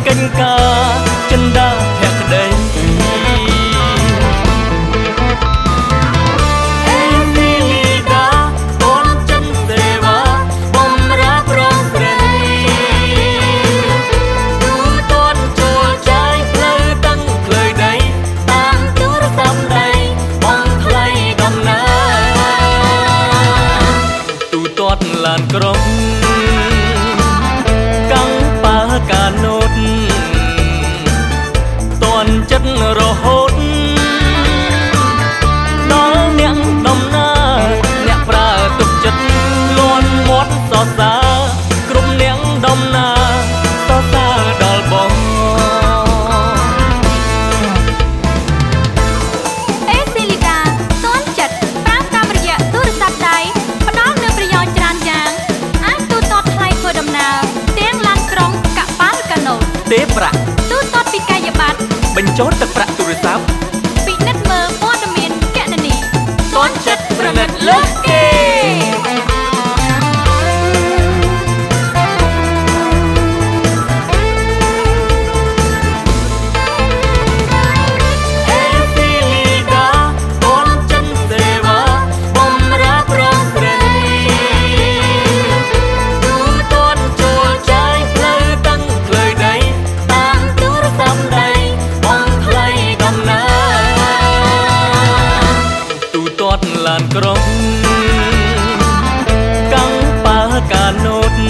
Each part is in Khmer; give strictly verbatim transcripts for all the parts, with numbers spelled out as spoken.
កិញ្ការចិនដាភក្តីឡានក្រុងកាំងប៉ាកាណូតតន់ចិត្តរហូតដល់អ្នកដំណើរអ្នកប្រើទុកចិត្តលន់មាត់សរសើរគ្រប់អ្នកដំណើរសរសើរដល់បងអេស៊ីលីដាតន់ចិត្តប្រើតាមរយៈទូរស័ព្ទដៃផ្ដល់នូវប្រយោជន៍ច្រើនយ៉ាងអាចទូទាត់ថ្លៃធ្វើដំណើរទាំងឡានក្រុងកប៉ាល់កាណូតទេប្រាក់ទូទាត់ពីកាយប័ត្របញ្ចូលទឹកប្រាក់ទូរស័ព្ទពិនិត្យមើលព័ត៌មានគណនីតន់ចិត្តប្រណិតលើសគេឡានក្រុងកាំងប៉ាកាណូត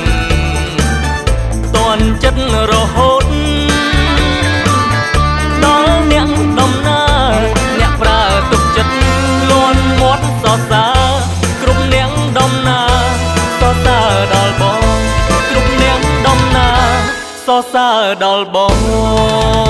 តន់ចិត្តរហូតដល់អ្នកដំណើរអ្នកប្រើទុកចិត្តលន់មាត់សរសើរគ្រប់អ្នកដំណើរសរសើរដល់បងគ្រប់អ្នកដំណើរសរសើរដល់បង